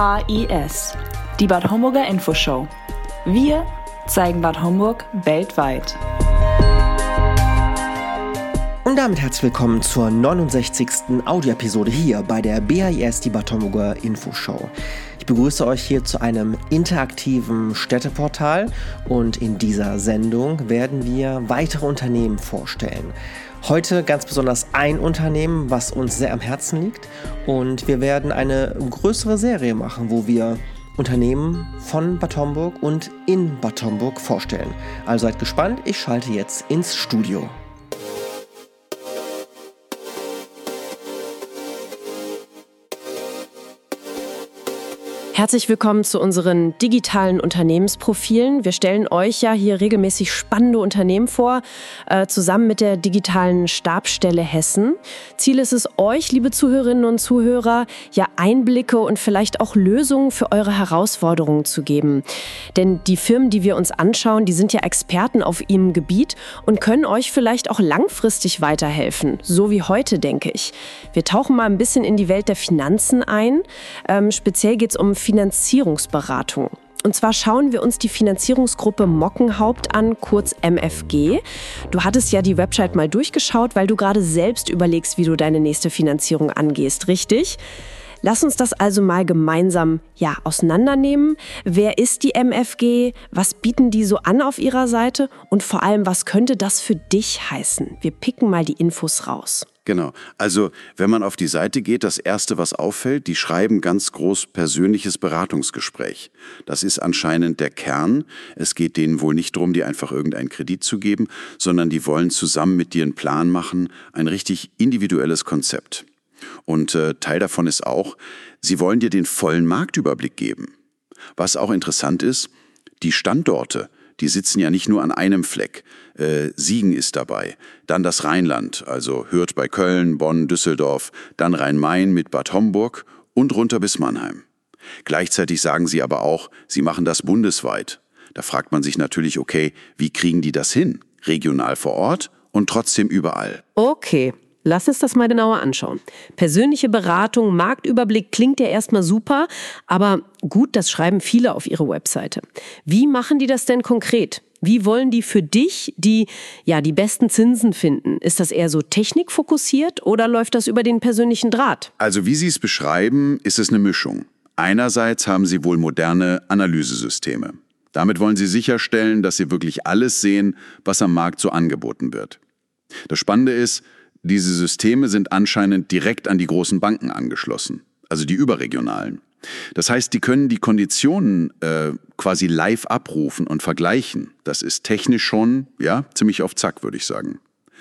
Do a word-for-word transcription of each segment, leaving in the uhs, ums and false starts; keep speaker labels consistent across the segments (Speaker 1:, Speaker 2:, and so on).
Speaker 1: H I S, die Bad Homburger Infoshow. Wir zeigen Bad Homburg weltweit.
Speaker 2: Und damit herzlich willkommen zur neunundsechzigsten Audioepisode hier bei der B H I S, die Bad Homburger Infoshow. Ich begrüße euch hier zu einem interaktiven Städteportal und in dieser Sendung werden wir weitere Unternehmen vorstellen. Heute ganz besonders ein Unternehmen, was uns sehr am Herzen liegt, und wir werden eine größere Serie machen, wo wir Unternehmen von Bad Homburg und in Bad Homburg vorstellen. Also seid gespannt, ich schalte jetzt ins Studio.
Speaker 3: Herzlich willkommen zu unseren digitalen Unternehmensprofilen. Wir stellen euch ja hier regelmäßig spannende Unternehmen vor, äh, zusammen mit der digitalen Stabsstelle Hessen. Ziel ist es, euch, liebe Zuhörerinnen und Zuhörer, ja Einblicke und vielleicht auch Lösungen für eure Herausforderungen zu geben. Denn die Firmen, die wir uns anschauen, die sind ja Experten auf ihrem Gebiet und können euch vielleicht auch langfristig weiterhelfen. So wie heute, denke ich. Wir tauchen mal ein bisschen in die Welt der Finanzen ein. Ähm, speziell geht es um Finanzierungsberatung. Und zwar schauen wir uns die Finanzierungsgruppe Mockenhaupt an, kurz M F G. Du hattest ja die Website mal durchgeschaut, weil du gerade selbst überlegst, wie du deine nächste Finanzierung angehst, richtig? Lass uns das also mal gemeinsam ja, auseinandernehmen. Wer ist die M F G? Was bieten die so an auf ihrer Seite? Und vor allem, was könnte das für dich heißen? Wir picken mal die Infos raus.
Speaker 4: Genau. Also, wenn man auf die Seite geht, das Erste, was auffällt, die schreiben ganz groß persönliches Beratungsgespräch. Das ist anscheinend der Kern. Es geht denen wohl nicht darum, dir einfach irgendeinen Kredit zu geben, sondern die wollen zusammen mit dir einen Plan machen, ein richtig individuelles Konzept. Und äh, Teil davon ist auch, sie wollen dir den vollen Marktüberblick geben. Was auch interessant ist, die Standorte, die sitzen ja nicht nur an einem Fleck. Äh, Siegen ist dabei, dann das Rheinland, also Hürth bei Köln, Bonn, Düsseldorf, dann Rhein-Main mit Bad Homburg und runter bis Mannheim. Gleichzeitig sagen sie aber auch, sie machen das bundesweit. Da fragt man sich natürlich, okay, wie kriegen die das hin? Regional vor Ort und trotzdem überall.
Speaker 3: Okay. Lass uns das mal genauer anschauen. Persönliche Beratung, Marktüberblick klingt ja erstmal super, aber gut, das schreiben viele auf ihre Webseite. Wie machen die das denn konkret? Wie wollen die für dich die, ja, die besten Zinsen finden? Ist das eher so technikfokussiert oder läuft das über den persönlichen Draht?
Speaker 4: Also wie sie es beschreiben, ist es eine Mischung. Einerseits haben sie wohl moderne Analysesysteme. Damit wollen sie sicherstellen, dass sie wirklich alles sehen, was am Markt so angeboten wird. Das Spannende ist, diese Systeme sind anscheinend direkt an die großen Banken angeschlossen, also die überregionalen. Das heißt, die können die Konditionen äh, quasi live abrufen und vergleichen. Das ist technisch schon, ja, ziemlich auf Zack, würde ich sagen.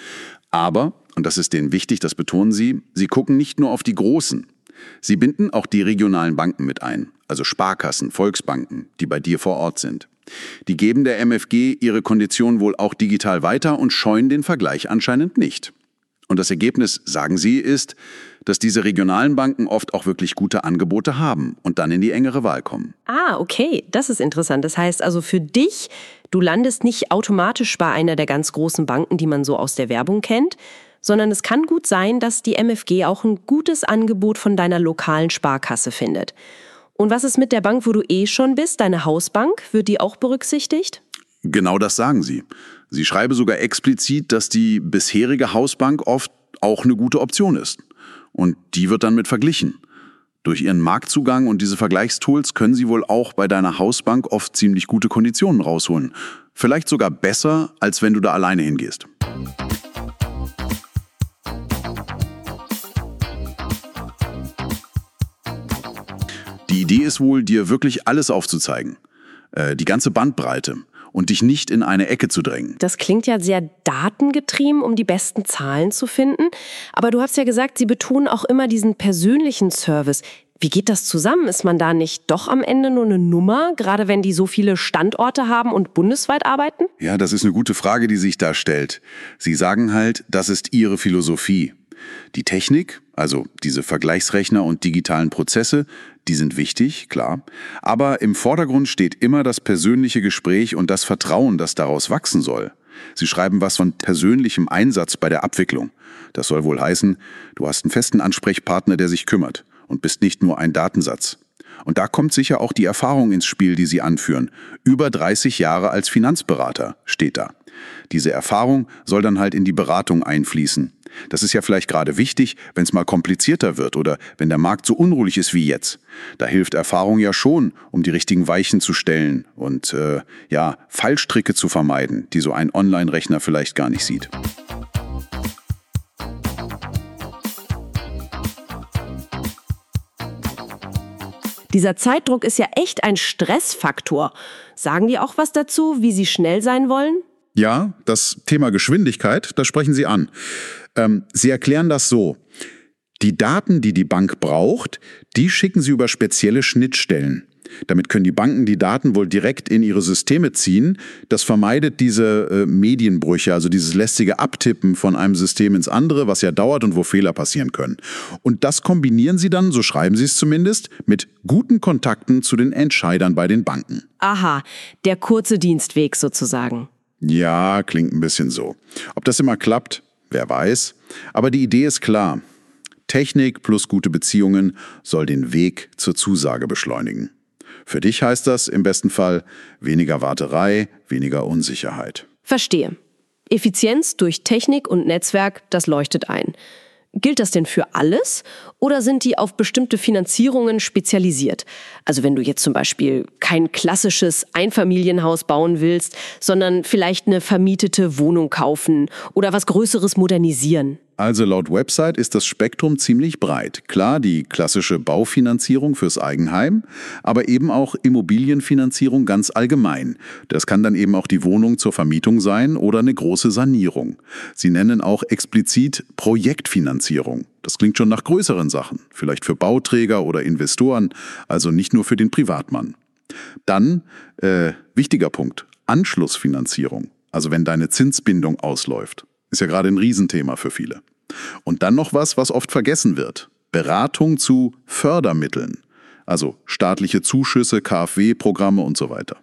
Speaker 4: Aber, und das ist denen wichtig, das betonen sie, sie gucken nicht nur auf die Großen. Sie binden auch die regionalen Banken mit ein, also Sparkassen, Volksbanken, die bei dir vor Ort sind. Die geben der M F G ihre Konditionen wohl auch digital weiter und scheuen den Vergleich anscheinend nicht. Und das Ergebnis, sagen sie, ist, dass diese regionalen Banken oft auch wirklich gute Angebote haben und dann in die engere Wahl kommen.
Speaker 3: Ah, okay, das ist interessant. Das heißt also für dich, du landest nicht automatisch bei einer der ganz großen Banken, die man so aus der Werbung kennt, sondern es kann gut sein, dass die M F G auch ein gutes Angebot von deiner lokalen Sparkasse findet. Und was ist mit der Bank, wo du eh schon bist, deine Hausbank? Wird die auch berücksichtigt?
Speaker 4: Genau das sagen sie. Sie schreiben sogar explizit, dass die bisherige Hausbank oft auch eine gute Option ist. Und die wird dann mit verglichen. Durch ihren Marktzugang und diese Vergleichstools können sie wohl auch bei deiner Hausbank oft ziemlich gute Konditionen rausholen. Vielleicht sogar besser, als wenn du da alleine hingehst. Die Idee ist wohl, dir wirklich alles aufzuzeigen. Äh, die ganze Bandbreite. Und dich nicht in eine Ecke zu drängen.
Speaker 3: Das klingt ja sehr datengetrieben, um die besten Zahlen zu finden. Aber du hast ja gesagt, sie betonen auch immer diesen persönlichen Service. Wie geht das zusammen? Ist man da nicht doch am Ende nur eine Nummer, gerade wenn die so viele Standorte haben und bundesweit arbeiten?
Speaker 4: Ja, das ist eine gute Frage, die sich da stellt. Sie sagen halt, das ist ihre Philosophie. Die Technik, also diese Vergleichsrechner und digitalen Prozesse, die sind wichtig, klar. Aber im Vordergrund steht immer das persönliche Gespräch und das Vertrauen, das daraus wachsen soll. Sie schreiben was von persönlichem Einsatz bei der Abwicklung. Das soll wohl heißen, du hast einen festen Ansprechpartner, der sich kümmert und bist nicht nur ein Datensatz. Und da kommt sicher auch die Erfahrung ins Spiel, die Sie anführen. Über dreißig Jahre als Finanzberater steht da. Diese Erfahrung soll dann halt in die Beratung einfließen. Das ist ja vielleicht gerade wichtig, wenn es mal komplizierter wird oder wenn der Markt so unruhig ist wie jetzt. Da hilft Erfahrung ja schon, um die richtigen Weichen zu stellen und äh, ja, Fallstricke zu vermeiden, die so ein Online-Rechner vielleicht gar nicht sieht.
Speaker 3: Dieser Zeitdruck ist ja echt ein Stressfaktor. Sagen die auch was dazu, wie sie schnell sein wollen?
Speaker 4: Ja, das Thema Geschwindigkeit, das sprechen Sie an. Ähm, Sie erklären das so. Die Daten, die die Bank braucht, die schicken Sie über spezielle Schnittstellen. Damit können die Banken die Daten wohl direkt in ihre Systeme ziehen. Das vermeidet diese äh, Medienbrüche, also dieses lästige Abtippen von einem System ins andere, was ja dauert und wo Fehler passieren können. Und das kombinieren Sie dann, so schreiben Sie es zumindest, mit guten Kontakten zu den Entscheidern bei den Banken.
Speaker 3: Aha, der kurze Dienstweg sozusagen.
Speaker 4: Ja, klingt ein bisschen so. Ob das immer klappt, wer weiß. Aber die Idee ist klar. Technik plus gute Beziehungen soll den Weg zur Zusage beschleunigen. Für dich heißt das im besten Fall weniger Warterei, weniger Unsicherheit.
Speaker 3: Verstehe. Effizienz durch Technik und Netzwerk, das leuchtet ein. Gilt das denn für alles oder sind die auf bestimmte Finanzierungen spezialisiert? Also wenn du jetzt zum Beispiel kein klassisches Einfamilienhaus bauen willst, sondern vielleicht eine vermietete Wohnung kaufen oder was Größeres modernisieren.
Speaker 4: Also laut Website ist das Spektrum ziemlich breit. Klar, die klassische Baufinanzierung fürs Eigenheim, aber eben auch Immobilienfinanzierung ganz allgemein. Das kann dann eben auch die Wohnung zur Vermietung sein oder eine große Sanierung. Sie nennen auch explizit Projektfinanzierung. Das klingt schon nach größeren Sachen, vielleicht für Bauträger oder Investoren, also nicht nur für den Privatmann. Dann, äh, wichtiger Punkt, Anschlussfinanzierung, also wenn deine Zinsbindung ausläuft. Ist ja gerade ein Riesenthema für viele. Und dann noch was, was oft vergessen wird. Beratung zu Fördermitteln. Also staatliche Zuschüsse, K f W-Programme und so weiter.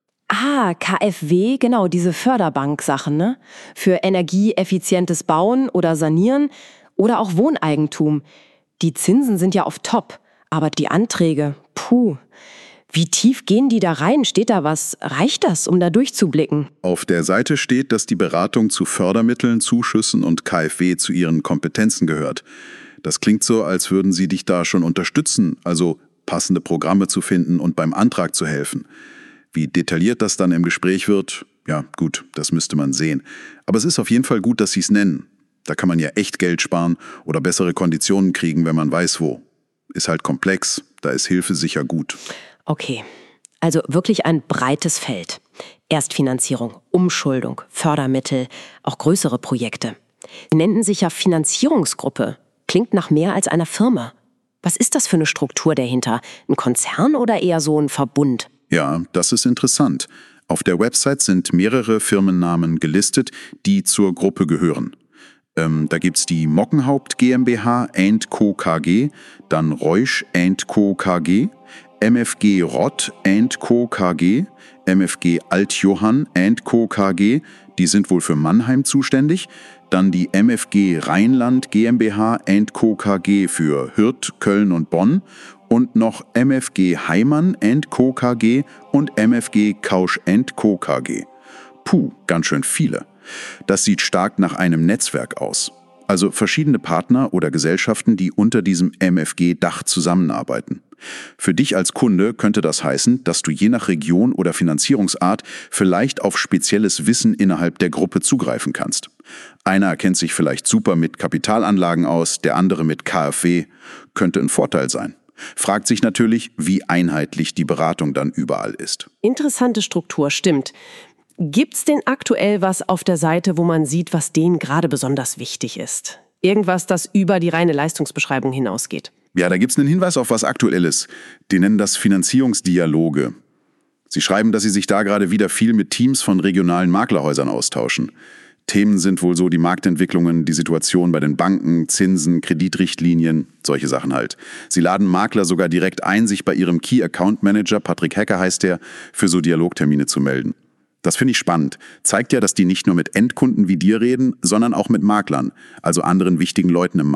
Speaker 5: Ah, K f W, genau, diese Förderbank-Sachen, ne? Für energieeffizientes Bauen oder Sanieren oder auch Wohneigentum. Die Zinsen sind ja auf Top, aber die Anträge, puh. Wie tief gehen die da rein? Steht da was? Reicht das, um da durchzublicken?
Speaker 4: Auf der Seite steht, dass die Beratung zu Fördermitteln, Zuschüssen und K f W zu ihren Kompetenzen gehört. Das klingt so, als würden sie dich da schon unterstützen, also passende Programme zu finden und beim Antrag zu helfen. Wie detailliert das dann im Gespräch wird, ja gut, das müsste man sehen. Aber es ist auf jeden Fall gut, dass sie es nennen. Da kann man ja echt Geld sparen oder bessere Konditionen kriegen, wenn man weiß wo. Ist halt komplex, da ist Hilfe sicher gut.
Speaker 5: Okay, also wirklich ein breites Feld. Erstfinanzierung, Umschuldung, Fördermittel, auch größere Projekte. Sie nennen sich ja Finanzierungsgruppe. Klingt nach mehr als einer Firma. Was ist das für eine Struktur dahinter? Ein Konzern oder eher so ein Verbund?
Speaker 4: Ja, das ist interessant. Auf der Website sind mehrere Firmennamen gelistet, die zur Gruppe gehören. Ähm, da gibt's die Mockenhaupt GmbH and Co. K G, dann Reusch and Co. K G, M F G Rott and Co. K G, M F G Altjohann and Co. K G, die sind wohl für Mannheim zuständig, dann die M F G Rheinland GmbH and Co. K G für Hürth, Köln und Bonn und noch M F G Heimann and Co. K G und M F G Kausch and Co. K G. Puh, ganz schön viele. Das sieht stark nach einem Netzwerk aus. Also verschiedene Partner oder Gesellschaften, die unter diesem M F G-Dach zusammenarbeiten. Für dich als Kunde könnte das heißen, dass du je nach Region oder Finanzierungsart vielleicht auf spezielles Wissen innerhalb der Gruppe zugreifen kannst. Einer kennt sich vielleicht super mit Kapitalanlagen aus, der andere mit K f W. Könnte ein Vorteil sein. Fragt sich natürlich, wie einheitlich die Beratung dann überall ist.
Speaker 3: Interessante Struktur, stimmt. Gibt's denn aktuell was auf der Seite, wo man sieht, was denen gerade besonders wichtig ist? Irgendwas, das über die reine Leistungsbeschreibung hinausgeht?
Speaker 4: Ja, da gibt's einen Hinweis auf was Aktuelles. Die nennen das Finanzierungsdialoge. Sie schreiben, dass sie sich da gerade wieder viel mit Teams von regionalen Maklerhäusern austauschen. Themen sind wohl so die Marktentwicklungen, die Situation bei den Banken, Zinsen, Kreditrichtlinien, solche Sachen halt. Sie laden Makler sogar direkt ein, sich bei ihrem Key Account Manager, Patrick Hecker heißt der, für so Dialogtermine zu melden. Das finde ich spannend. Zeigt ja, dass die nicht nur mit Endkunden wie dir reden, sondern auch mit Maklern, also anderen wichtigen Leuten im Markt.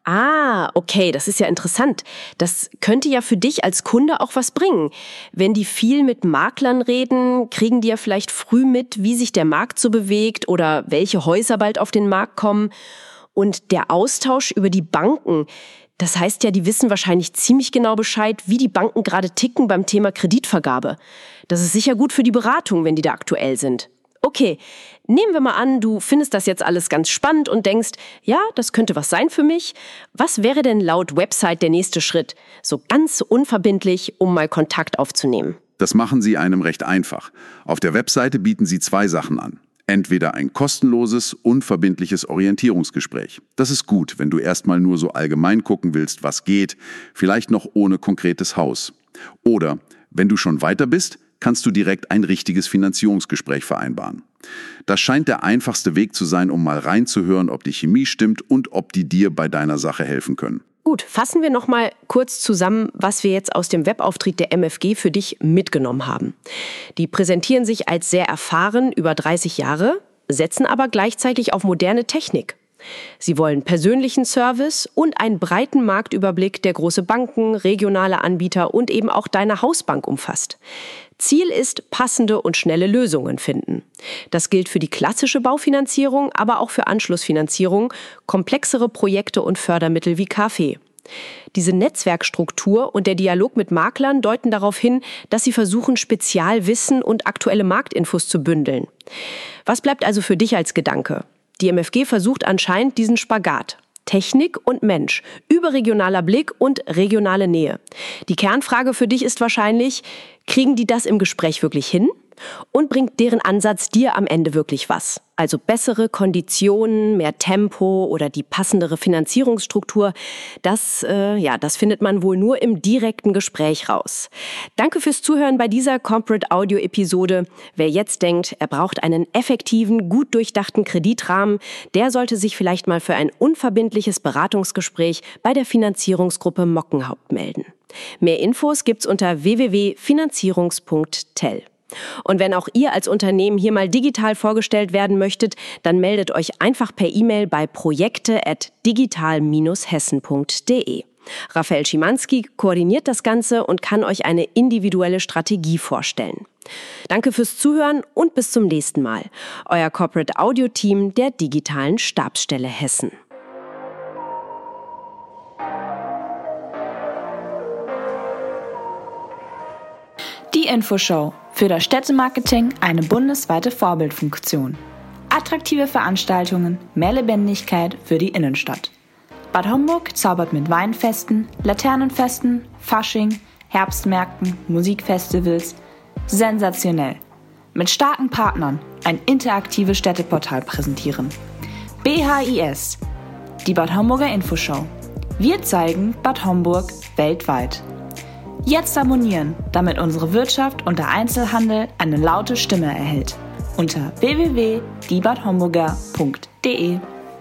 Speaker 3: Ah, okay, das ist ja interessant. Das könnte ja für dich als Kunde auch was bringen. Wenn die viel mit Maklern reden, kriegen die ja vielleicht früh mit, wie sich der Markt so bewegt oder welche Häuser bald auf den Markt kommen. Und der Austausch über die Banken, das heißt ja, die wissen wahrscheinlich ziemlich genau Bescheid, wie die Banken gerade ticken beim Thema Kreditvergabe. Das ist sicher gut für die Beratung, wenn die da aktuell sind. Okay, nehmen wir mal an, du findest das jetzt alles ganz spannend und denkst, ja, das könnte was sein für mich. Was wäre denn laut Website der nächste Schritt? So ganz unverbindlich, um mal Kontakt aufzunehmen.
Speaker 4: Das machen Sie einem recht einfach. Auf der Webseite bieten Sie zwei Sachen an. Entweder ein kostenloses, unverbindliches Orientierungsgespräch. Das ist gut, wenn du erstmal nur so allgemein gucken willst, was geht, vielleicht noch ohne konkretes Haus. Oder, wenn du schon weiter bist, kannst du direkt ein richtiges Finanzierungsgespräch vereinbaren. Das scheint der einfachste Weg zu sein, um mal reinzuhören, ob die Chemie stimmt und ob die dir bei deiner Sache helfen können.
Speaker 3: Gut, fassen wir noch mal kurz zusammen, was wir jetzt aus dem Webauftritt der M F G für dich mitgenommen haben. Die präsentieren sich als sehr erfahren, über dreißig Jahre, setzen aber gleichzeitig auf moderne Technik. Sie wollen persönlichen Service und einen breiten Marktüberblick, der große Banken, regionale Anbieter und eben auch deine Hausbank umfasst. Ziel ist, passende und schnelle Lösungen finden. Das gilt für die klassische Baufinanzierung, aber auch für Anschlussfinanzierung, komplexere Projekte und Fördermittel wie K f. Diese Netzwerkstruktur und der Dialog mit Maklern deuten darauf hin, dass sie versuchen, Spezialwissen und aktuelle Marktinfos zu bündeln. Was bleibt also für dich als Gedanke? Die M F G versucht anscheinend diesen Spagat. Technik und Mensch, überregionaler Blick und regionale Nähe. Die Kernfrage für dich ist wahrscheinlich, kriegen die das im Gespräch wirklich hin? Und bringt deren Ansatz dir am Ende wirklich was? Also bessere Konditionen, mehr Tempo oder die passendere Finanzierungsstruktur, das, äh, ja, das findet man wohl nur im direkten Gespräch raus. Danke fürs Zuhören bei dieser Corporate Audio Episode. Wer jetzt denkt, er braucht einen effektiven, gut durchdachten Kreditrahmen, der sollte sich vielleicht mal für ein unverbindliches Beratungsgespräch bei der Finanzierungsgruppe Mockenhaupt melden. Mehr Infos gibt's unter w w w punkt finanzierungs punkt tel. Und wenn auch ihr als Unternehmen hier mal digital vorgestellt werden möchtet, dann meldet euch einfach per E-Mail bei projekte at digital Bindestrich hessen punkt de. Raphael Schimanski koordiniert das Ganze und kann euch eine individuelle Strategie vorstellen. Danke fürs Zuhören und bis zum nächsten Mal. Euer Corporate Audio Team der digitalen Stabsstelle Hessen.
Speaker 1: Die Infoshow. Für das Städtemarketing eine bundesweite Vorbildfunktion. Attraktive Veranstaltungen, mehr Lebendigkeit für die Innenstadt. Bad Homburg zaubert mit Weinfesten, Laternenfesten, Fasching, Herbstmärkten, Musikfestivals. Sensationell. Mit starken Partnern ein interaktives Städteportal präsentieren. B H I S, die Bad Homburger Infoshow. Wir zeigen Bad Homburg weltweit. Jetzt abonnieren, damit unsere Wirtschaft und der Einzelhandel eine laute Stimme erhält. Unter w w w punkt die bad homburger punkt de.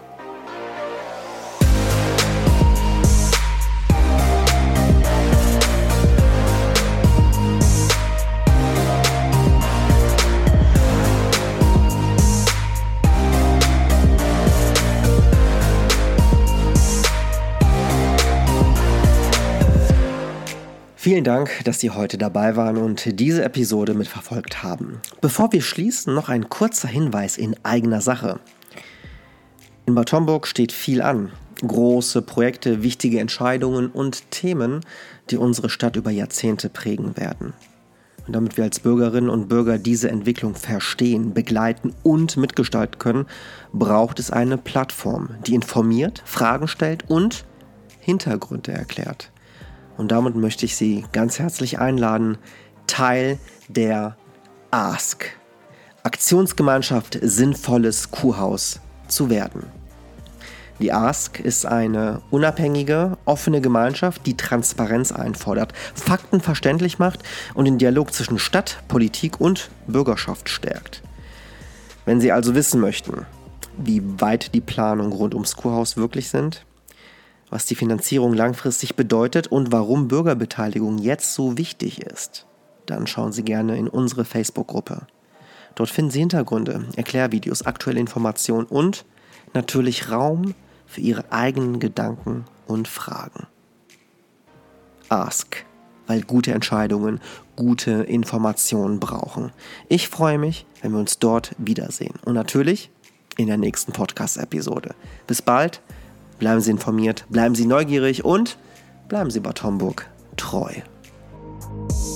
Speaker 2: Vielen Dank, dass Sie heute dabei waren und diese Episode mitverfolgt haben. Bevor wir schließen, noch ein kurzer Hinweis in eigener Sache. In Bad Homburg steht viel an. Große Projekte, wichtige Entscheidungen und Themen, die unsere Stadt über Jahrzehnte prägen werden. Und damit wir als Bürgerinnen und Bürger diese Entwicklung verstehen, begleiten und mitgestalten können, braucht es eine Plattform, die informiert, Fragen stellt und Hintergründe erklärt. Und damit möchte ich Sie ganz herzlich einladen, Teil der Ask, Aktionsgemeinschaft Sinnvolles Kuhhaus, zu werden. Die Ask ist eine unabhängige, offene Gemeinschaft, die Transparenz einfordert, Fakten verständlich macht und den Dialog zwischen Stadt, Politik und Bürgerschaft stärkt. Wenn Sie also wissen möchten, wie weit die Planungen rund ums Kuhhaus wirklich sind, was die Finanzierung langfristig bedeutet und warum Bürgerbeteiligung jetzt so wichtig ist, dann schauen Sie gerne in unsere Facebook-Gruppe. Dort finden Sie Hintergründe, Erklärvideos, aktuelle Informationen und natürlich Raum für Ihre eigenen Gedanken und Fragen. Ask, weil gute Entscheidungen gute Informationen brauchen. Ich freue mich, wenn wir uns dort wiedersehen. Und natürlich in der nächsten Podcast-Episode. Bis bald, bleiben Sie informiert, bleiben Sie neugierig und bleiben Sie Bad Homburg treu.